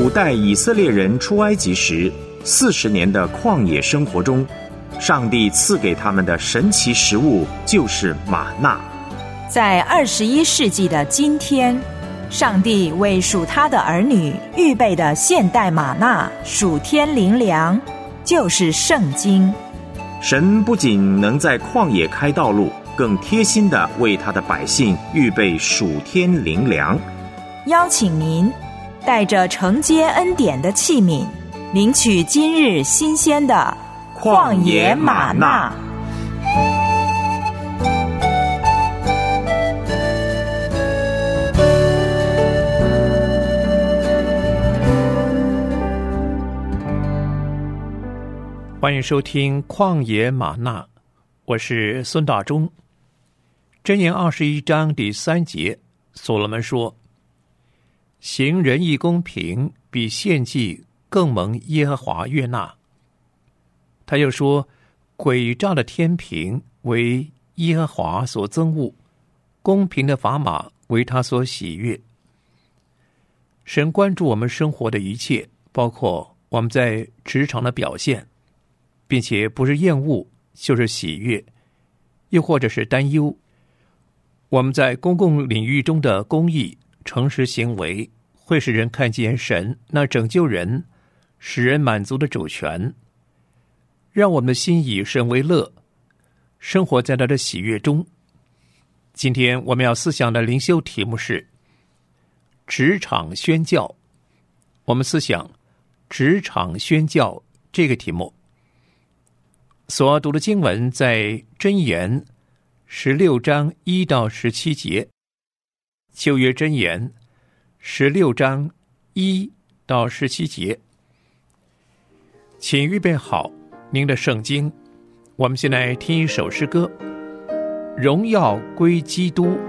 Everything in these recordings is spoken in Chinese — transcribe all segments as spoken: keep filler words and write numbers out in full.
古代以色列人出埃及时四十年的旷野生活中，上帝赐给他们的神奇食物就是玛纳。 在二十一世纪的今天，上帝为属他的儿女预备的现代玛纳属天灵粮，就是圣经。 神不仅能在旷野开道路，更贴心地为他的百姓预备属天灵粮。 邀请您带着承接恩典的器皿，领取今日新鲜的旷野玛纳。 欢迎收听旷野玛纳，我是孙大中。箴言二十一章第三节，所罗门说：行仁义公平，比献祭更蒙耶和华悦纳。他又说，诡诈的天平为耶和华所憎恶，公平的砝码为他所喜悦。神关注我们生活的一切，包括我们在职场的表现，并且不是厌恶就是喜悦，又或者是担忧。我们在公共领域中的公义、诚实行为，会使人看见神那拯救人、使人满足的主权，让我们的心以神为乐，生活在他的喜悦中。今天我们要思想的灵修题目是职场宣教。我们思想职场宣教这个题目。所读的经文在箴言十六章一到十七节，旧约箴言十六章一到十七节。请预备好您的圣经，我们先来听一首诗歌，荣耀归基督。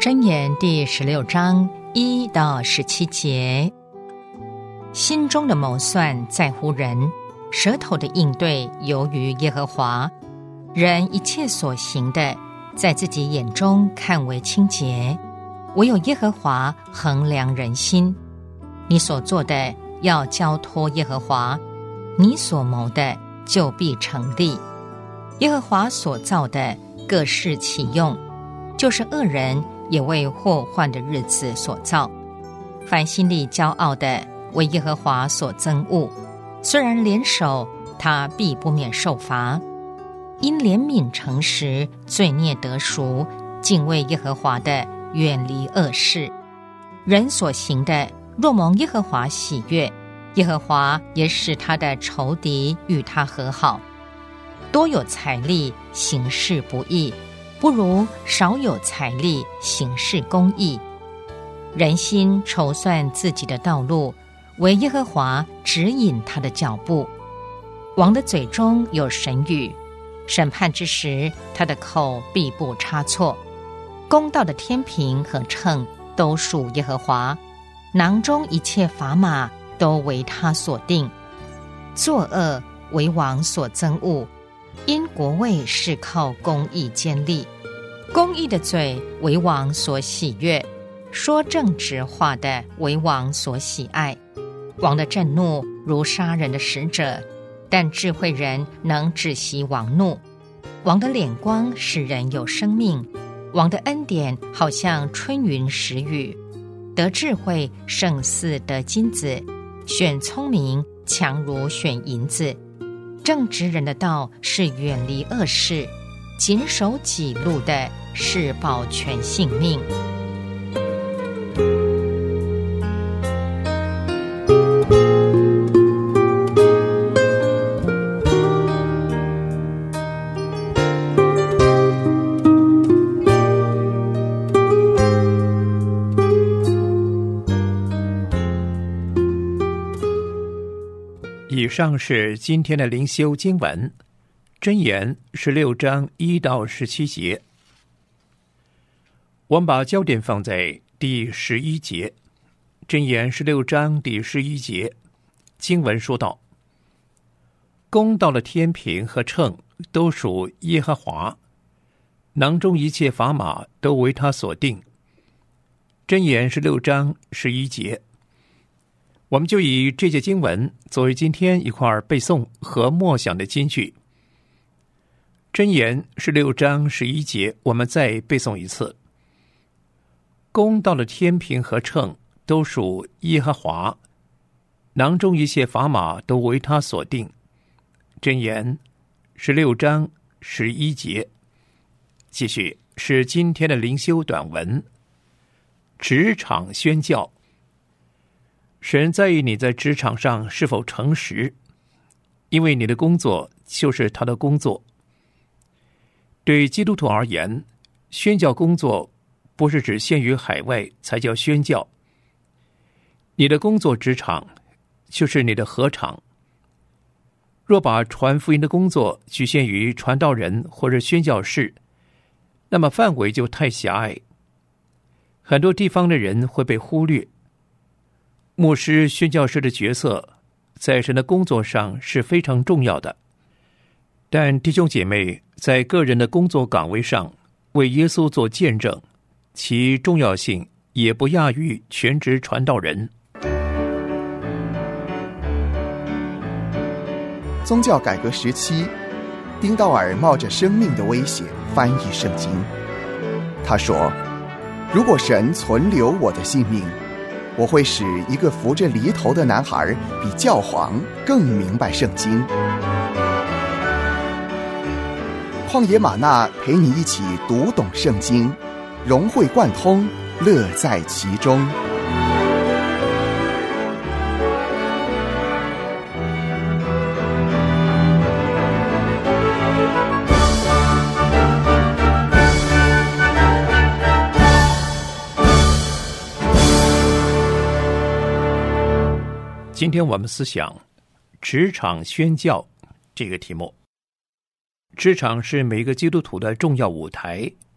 箴言第十六章一到十七节，心中的谋算在乎人，舌头的应对由于耶和华。人一切所行的，在自己眼中看为清洁，唯有耶和华衡量人心。你所做的要交托耶和华，你所谋的就必成立。耶和华所造的各适其用，就是恶人也为祸患的日子所造。凡心里骄傲的，为耶和华所憎恶，虽然联手，他必不免受罚。因怜悯诚实，罪孽得赎，敬畏耶和华的，远离恶事。人所行的，若蒙耶和华喜悦，耶和华也使他的仇敌与他和好。多有财力，行事不义，不如少有财力，行事公义。人心筹算自己的道路，唯耶和华指引他的脚步。王的嘴中有神语，审判之时，他的口必不差错。公道的天平和秤都属耶和华，囊中一切砝码都为他所定。作恶为王所憎恶，因国位是靠公义坚立。公义的嘴为王所喜悦，说正直话的为王所喜爱。王的震怒如杀人的使者，但智慧人能止息王怒。王的脸光使人有生命，王的恩典好像春云时雨。得智慧胜似得金子，选聪明强如选银子。正直人的道是远离恶事，谨守己路的是保全性命。 以上是今天的灵修经文，箴言十六章一到十七节。我们把焦点放在第十一节。箴言十六章第十一节，经文说道：公道的天平和秤都属耶和华，囊中一切砝码都为他所定。箴言十六章十一节，我们就以这节经文作为今天一块背诵和默想的金句。箴言十六章十一节，我们再背诵一次：公道的天平和秤都属耶和华，囊中一切砝码都为他所定。箴言十六章十一节。继续是今天的灵修短文，职场宣教。神在意你在职场上是否诚实，因为你的工作就是他的工作。对基督徒而言，宣教工作不是只限于海外才叫宣教。你的工作职场就是你的禾场。若把传福音的工作局限于传道人或者宣教士，那么范围就太狭隘，很多地方的人会被忽略。牧师、宣教士的角色在神的工作上是非常重要的，但弟兄姐妹在个人的工作岗位上为耶稣做见证，其重要性也不亚于全职传道人。 宗教改革时期，丁道尔冒着生命的危险翻译圣经。他说：如果神存留我的性命，我会使一个扶着犁头的男孩比教皇更明白圣经。旷野吗哪陪你一起读懂圣经，融会贯通，乐在其中。 今天我们思想职场宣教这个题目。职场是每个基督徒的重要舞台，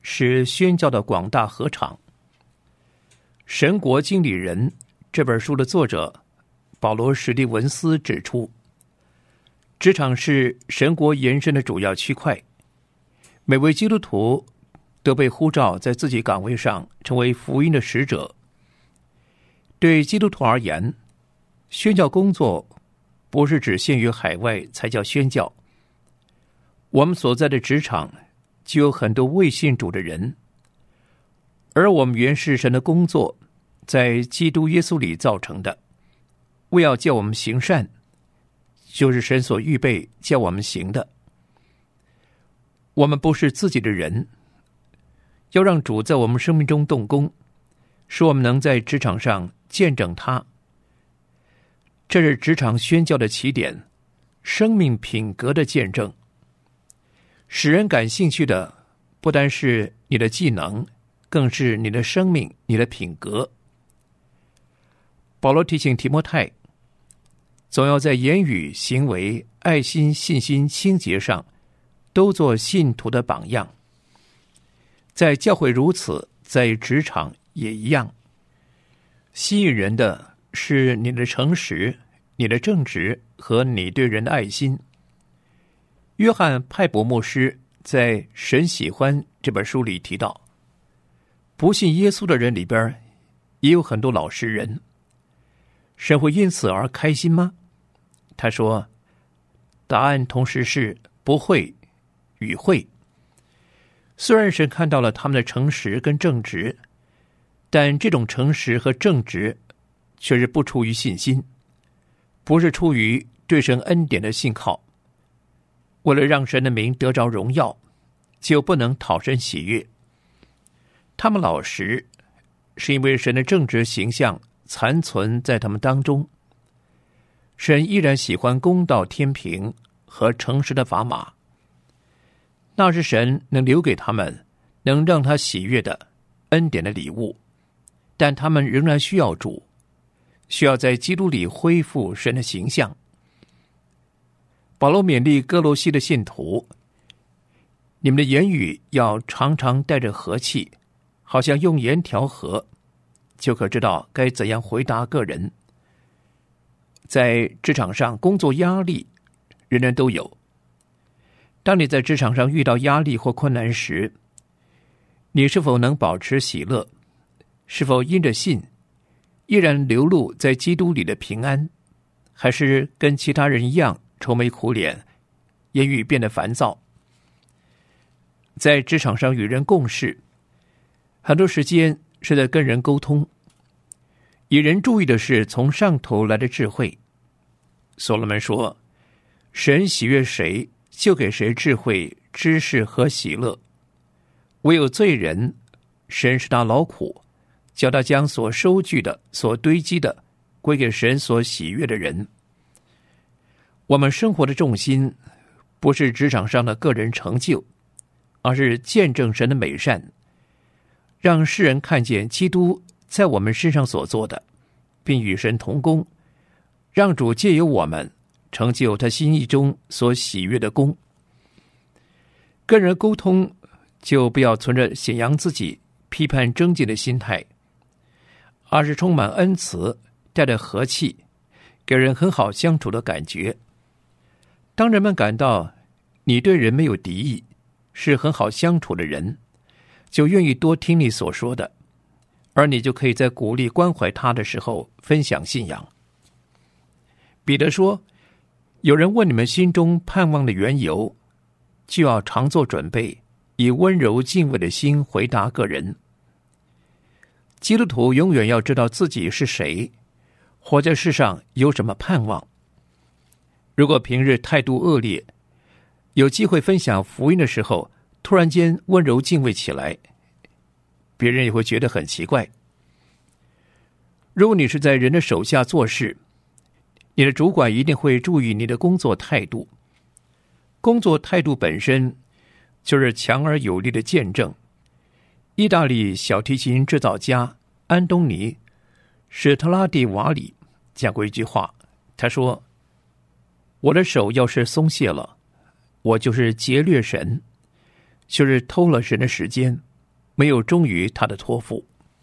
是宣教的广大禾场。神国经理人这本书的作者保罗·史蒂文斯指出，职场是神国延伸的主要区块，每位基督徒都被呼召在自己岗位上成为福音的使者。对基督徒而言，宣教工作不是只限于海外才叫宣教。我们所在的职场就有很多未信主的人，而我们原是神的工作，在基督耶稣里造成的，为要叫我们行善，就是神所预备叫我们行的。我们不是自己的人，要让主在我们生命中动工，使我们能在职场上见证他。这是职场宣教的起点，生命品格的见证。使人感兴趣的不单是你的技能，更是你的生命，你的品格。保罗提醒提摩太，总要在言语、行为、爱心、信心、清洁上都做信徒的榜样。在教会如此，在职场也一样。吸引人的是你的诚实、你的正直和你对人的爱心。约翰·派伯牧师在《神喜欢》这本书里提到，不信耶稣的人里边也有很多老实人，神会因此而开心吗？他说，答案同时是不会与会。虽然神看到了他们的诚实跟正直，但这种诚实和正直却是不出于信心，不是出于对神恩典的信靠。为了让神的名得着荣耀，就不能讨神喜悦。他们老实，是因为神的正直形象残存在他们当中。神依然喜欢公道、天平和诚实的砝码，那是神能留给他们能让他喜悦的恩典的礼物。但他们仍然需要主，需要在基督里恢复神的形象。保罗勉励哥罗西的信徒，你们的言语要常常带着和气，好像用盐调和，就可知道该怎样回答个人。在职场上，工作压力人人都有。当你在职场上遇到压力或困难时，你是否能保持喜乐？是否因着信依然流露在基督里的平安？还是跟其他人一样愁眉苦脸，言语变得烦躁？在职场上与人共事，很多时间是在跟人沟通，引人注意的是从上头来的智慧。所罗门说，神喜悦谁，就给谁智慧、知识和喜乐。唯有罪人，神使他劳苦，叫他将所收据的、所堆积的归给神所喜悦的人。我们生活的重心不是职场上的个人成就，而是见证神的美善，让世人看见基督在我们身上所做的，并与神同工，让主借由我们成就他心意中所喜悦的功。跟人沟通，就不要存着显扬自己、批判争竞的心态，而是充满恩慈，带着和气，给人很好相处的感觉。当人们感到你对人没有敌意，是很好相处的人，就愿意多听你所说的，而你就可以在鼓励关怀他的时候分享信仰。彼得说，有人问你们心中盼望的缘由，就要常做准备，以温柔敬畏的心回答个人。基督徒永远要知道自己是谁，活在世上有什么盼望。如果平日态度恶劣，有机会分享福音的时候，突然间温柔敬畏起来，别人也会觉得很奇怪。如果你是在人的手下做事，你的主管一定会注意你的工作态度。工作态度本身就是强而有力的见证。意大利小提琴制造家安东尼·史特拉蒂瓦里讲过一句话，他说，我的手要是松懈了，我就是劫掠神，就是偷了神的时间， 没有忠于他的托付。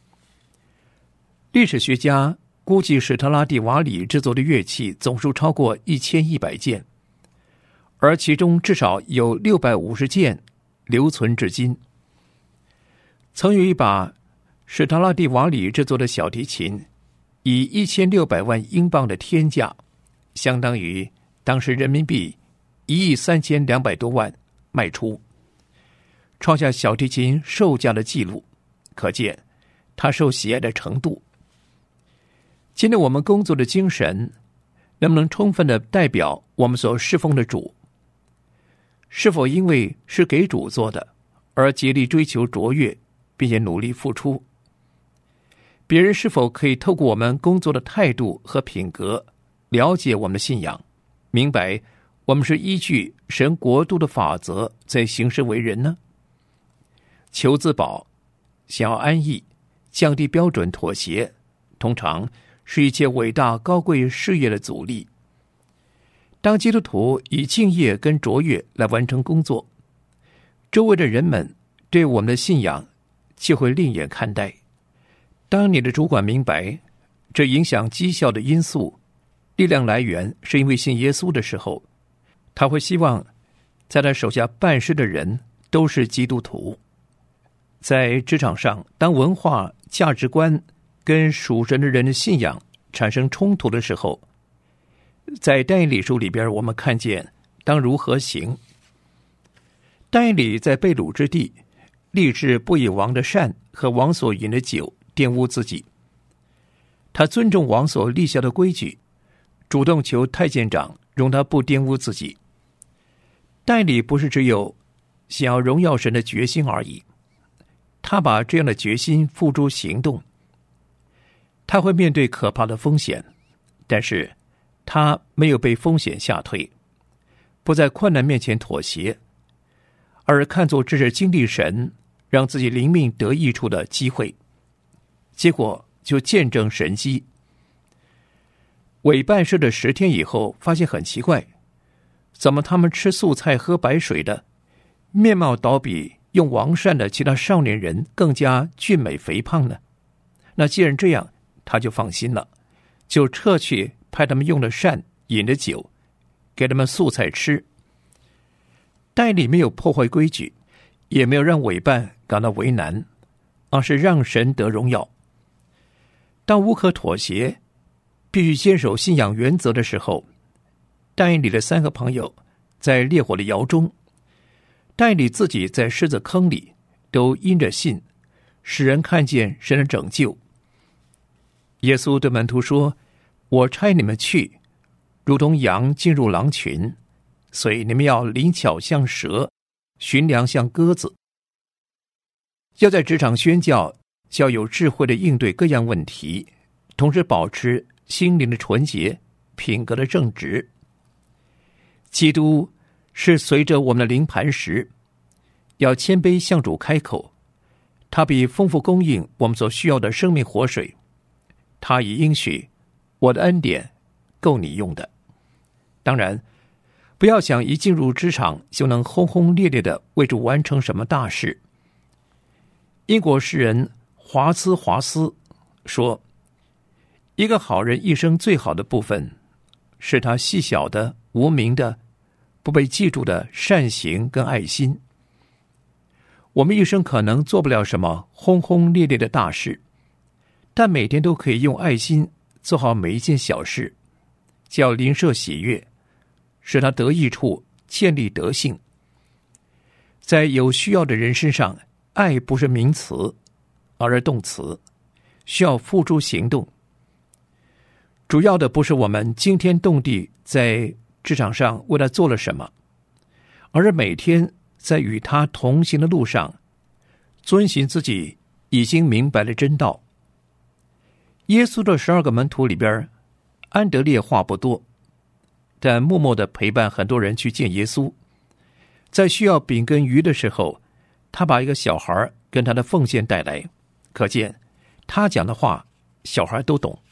历史学家估计史特拉蒂瓦里制作的乐器总数超过一千一百件，而其中至少有六百五十件留存至今。曾有一把史特拉蒂瓦里制作的小提琴，以一千六百万英镑的天价，相当于当时人民币一亿三千两百多万卖出，创下小提琴售价的记录，可见它受喜爱的程度。今天我们工作的精神能不能充分的代表我们所侍奉的主？是否因为是给主做的而竭力追求卓越，并且努力付出？别人是否可以透过我们工作的态度和品格了解我们的信仰，明白我们是依据神国度的法则在行事为人呢？求自保，想要安逸，降低标准妥协，通常是一切伟大高贵事业的阻力。当基督徒以敬业跟卓越来完成工作，周围的人们对我们的信仰就会另眼看待。当你的主管明白这影响绩效的因素力量来源是因为信耶稣的时候，他会希望在他手下办事的人都是基督徒。在职场上，当文化价值观跟属神的人的信仰产生冲突的时候，在但以理书里边，我们看见当如何行。但以理在被掳之地，立志不以王的膳和王所饮的酒玷污自己。他尊重王所立下的规矩，主动求太监长容他不玷污自己。但以理不是只有想要荣耀神的决心而已，他把这样的决心付诸行动。他会面对可怕的风险，但是他没有被风险吓退，不在困难面前妥协，而看作这是经历神让自己灵命得益处的机会，结果就见证神迹。委办事的十天以后，发现很奇怪，怎么他们吃素菜喝白水的面貌倒比用王膳的其他少年人更加俊美肥胖呢？那既然这样，他就放心了，就撤去派他们用的膳饮的酒，给他们素菜吃。但以理没有破坏规矩，也没有让委办感到为难，而是让神得荣耀。当无可妥协，必须坚守信仰原则的时候，但以理的三个朋友在烈火的窑中，但以理自己在狮子坑里，都因着信使人看见神的拯救。耶稣对门徒说，我差你们去，如同羊进入狼群，所以你们要灵巧像蛇，驯良像鸽子。要在职场宣教，要有智慧的应对各样问题，同时保持心灵的纯洁，品格的正直。基督是随着我们的灵磐石，要谦卑向主开口，他必丰富供应我们所需要的生命活水。他已应许，我的恩典够你用的。当然，不要想一进入职场就能轰轰烈烈的为主完成什么大事。英国诗人华兹华斯说，一个好人一生最好的部分，是他细小的、无名的、不被记住的善行跟爱心。我们一生可能做不了什么轰轰烈烈的大事，但每天都可以用爱心做好每一件小事，叫邻舍喜悦，使他得益处，建立德性。在有需要的人身上，爱不是名词，而是动词，需要付诸行动。主要的不是我们惊天动地在职场上为他做了什么，而是每天在与他同行的路上，遵循自己已经明白了真道。耶稣的十二个门徒里边，安德烈话不多，但默默地陪伴很多人去见耶稣。在需要饼跟鱼的时候，他把一个小孩跟他的奉献带来，可见他讲的话小孩都懂。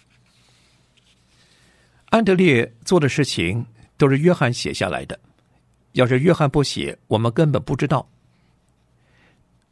安德烈做的事情都是约翰写下来的，要是约翰不写，我们根本不知道。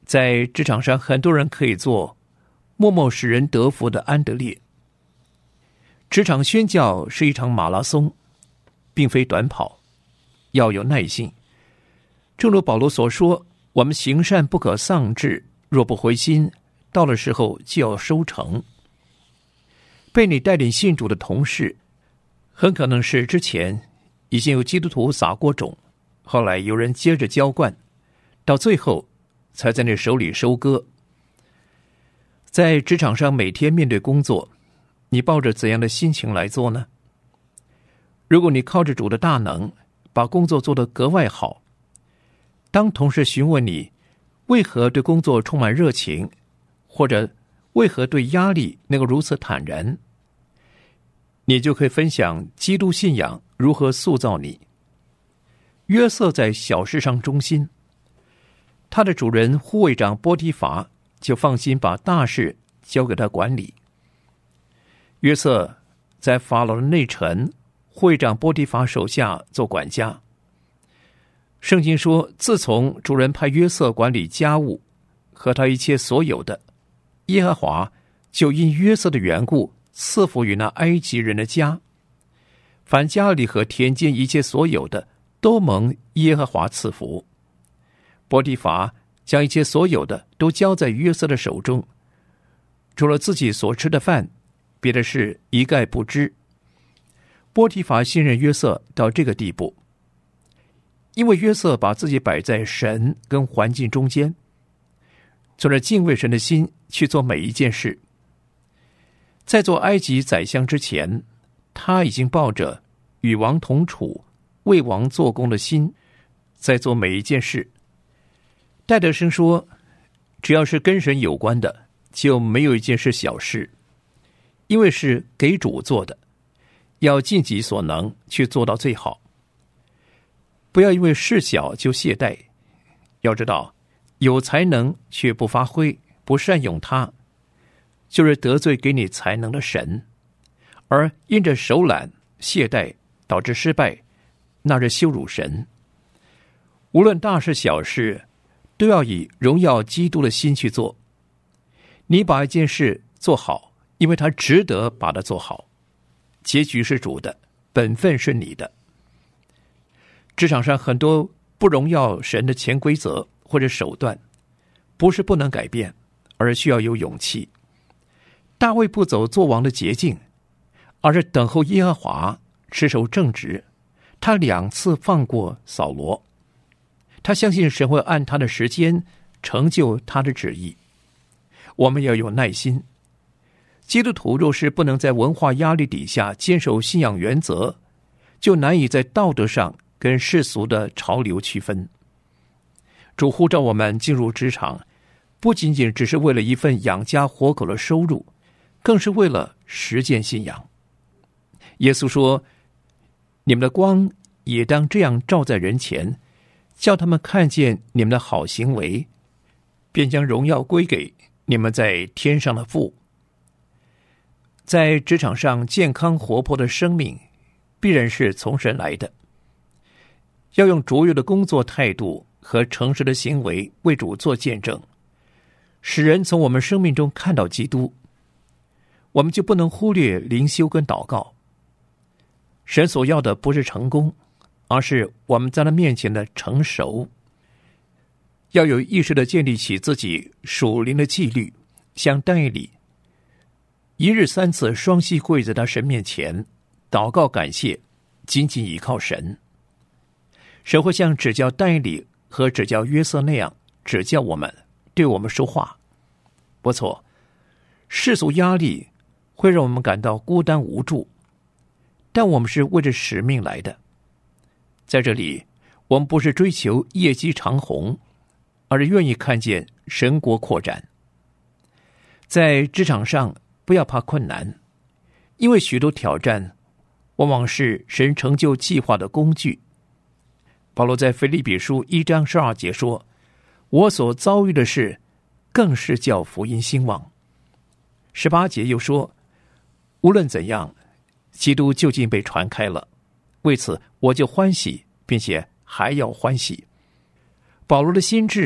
在职场上，很多人可以做默默使人得福的安德烈。职场宣教是一场马拉松，并非短跑，要有耐性。正如保罗所说，我们行善不可丧志，若不灰心，到了时候就要收成。被你带领信主的同事，很可能是之前已经有基督徒撒过种，后来有人接着浇灌，到最后才在你手里收割。在职场上每天面对工作，你抱着怎样的心情来做呢？如果你靠着主的大能，把工作做得格外好，当同事询问你为何对工作充满热情，或者为何对压力能够如此坦然，你就可以分享基督信仰如何塑造你。约瑟在小事上忠心，他的主人护卫长波提乏就放心把大事交给他管理。约瑟在法老的内臣护卫长波提乏手下做管家。圣经说，自从主人派约瑟管理家务和他一切所有的，耶和华就因约瑟的缘故赐福于那埃及人的家，凡家里和田间一切所有的都蒙耶和华赐福。波提乏将一切所有的都交在约瑟的手中，除了自己所吃的饭，别的事一概不知。波提乏信任约瑟到这个地步，因为约瑟把自己摆在神跟环境中间，存着敬畏神的心去做每一件事。在做埃及宰相之前，他已经抱着与王同处、为王做工的心，在做每一件事。戴德生说，只要是跟神有关的，就没有一件是小事，因为是给主做的，要尽己所能去做到最好。不要因为事小就懈怠，要知道有才能却不发挥，不善用它，就是得罪给你才能的神，而因着手懒懈怠导致失败，那是羞辱神。无论大事小事，都要以荣耀基督的心去做。你把一件事做好，因为它值得把它做好，结局是主的，本分是你的。职场上很多不荣耀神的潜规则或者手段，不是不能改变，而需要有勇气。大卫不走做王的捷径，而是等候耶和华，持守正直。他两次放过扫罗，他相信神会按他的时间成就他的旨意。我们要有耐心。基督徒若是不能在文化压力底下坚守信仰原则，就难以在道德上跟世俗的潮流区分。主呼召我们进入职场，不仅仅只是为了一份养家活口的收入，更是为了实践信仰。耶稣说，你们的光也当这样照在人前，叫他们看见你们的好行为，便将荣耀归给你们在天上的父。在职场上健康活泼的生命，必然是从神来的。要用卓越的工作态度和诚实的行为为主做见证，使人从我们生命中看到基督。我们就不能忽略灵修跟祷告。神所要的不是成功，而是我们在他面前的成熟。要有意识地建立起自己属灵的纪律，像但以理，一日三次双膝跪在他神面前，祷告感谢，紧紧依靠神。神会像指教但以理和指教约瑟那样指教我们，对我们说话。不错，世俗压力会让我们感到孤单无助，但我们是为着使命来的。在这里，我们不是追求业绩长虹，而是愿意看见神国扩展。在职场上，不要怕困难，因为许多挑战往往是神成就计划的工具。保罗在腓立比书一章十二节说，我所遭遇的事，更是叫福音兴旺。十八节又说，无论怎样，基督究竟被传开了，为此我就欢喜，并且还要欢喜。保罗的心志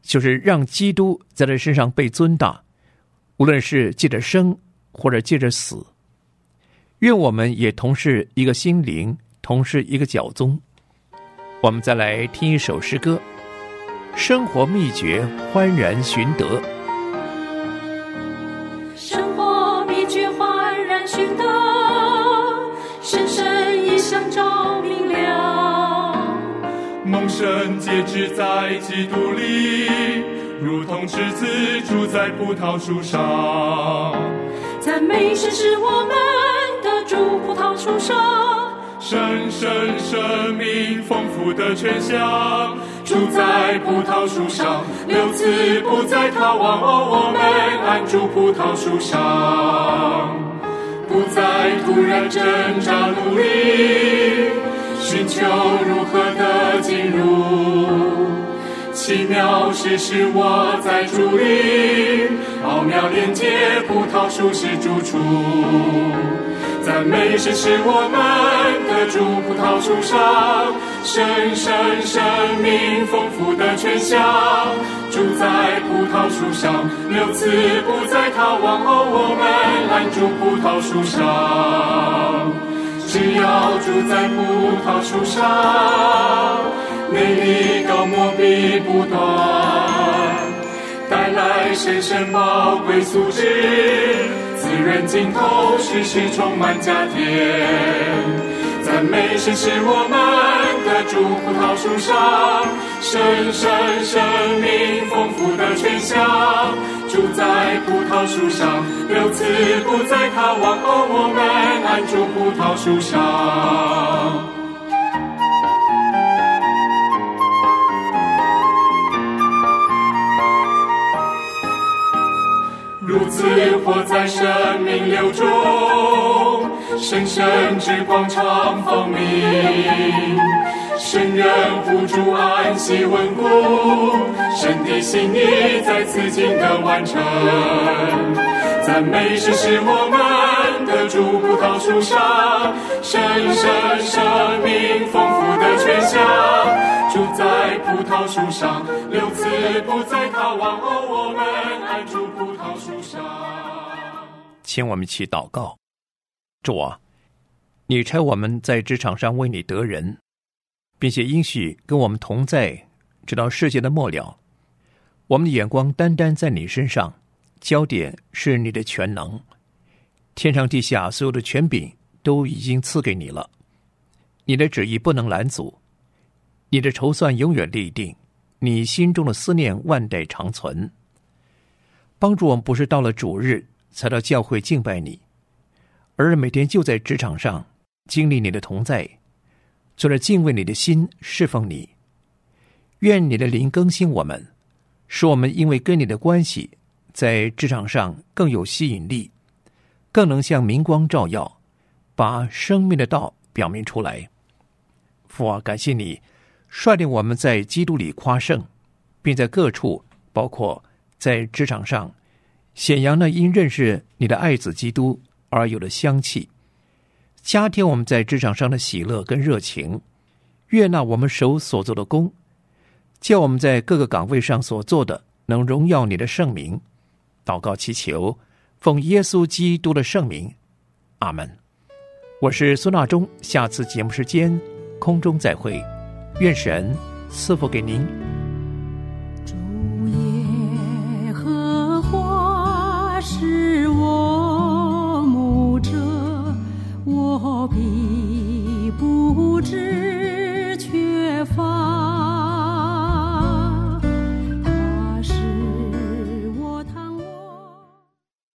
就是让基督在他身上被尊大，无论是借着生或者借着死。愿我们也同是一个心灵，同是一个教宗。我们再来听一首诗歌，生活秘诀，欢然寻得。 生活秘诀，欢然寻得，深深意象照明亮， 蒙神节制在基督里，如同枝子住在葡萄树上。 赞美神是我们的主，葡萄树上深深生命丰富的泉香，住在葡萄树上，六次不再逃亡。哦，我们安住葡萄树上，不再突然挣扎努力，寻求如何的进入。奇妙事使我在主里，奥妙连接葡萄树是住处。赞美神是我们的主，葡萄树上深深生命丰富的泉香，住在葡萄树上，六次不再逃亡。哦，我们安住葡萄树上，只要住在葡萄树上，内里高莫必不断，带来神圣宝贵素质，滋润尽头，时时充满加添。赞美神是我们的主，葡萄树上深深生命丰富的泉香，住在葡萄树上，六次不再逃亡。哦，我们安住葡萄树上。如此活在生命流中，神圣之光常风鸣，圣人互助安息稳固，神的心意在此经得完成。赞美神是我们的主，葡萄树上深深生命丰富的泉香，住在葡萄树上，六次不再逃亡。哦，我们安住葡萄树上。 请我们一起祷告。主啊，你差我们在职场上为你得人，并且应许跟我们同在，直到世界的末了。我们的眼光单单在你身上，焦点是你的全能。天上地下所有的权柄都已经赐给你了，你的旨意不能拦阻，你的筹算永远立定，你心中的思念万代长存。帮助我们不是到了主日才到教会敬拜你，而是每天就在职场上经历你的同在，做了敬畏你的心侍奉你。愿你的灵更新我们，使我们因为跟你的关系，在职场上更有吸引力，更能像明光照耀，把生命的道表明出来。父啊，感谢你率领我们在基督里夸胜，并在各处，包括在职场上，显扬那因认识你的爱子基督而有的香气，加添我们在职场上的喜乐跟热情，悦纳我们手所做的工，叫我们在各个岗位上所做的能荣耀你的圣名。祷告祈求，奉耶稣基督的圣名，阿们。我是孙纳忠，下次节目时间空中再会，愿神赐福给您。 主耶和华是我牧者，我必不致缺乏。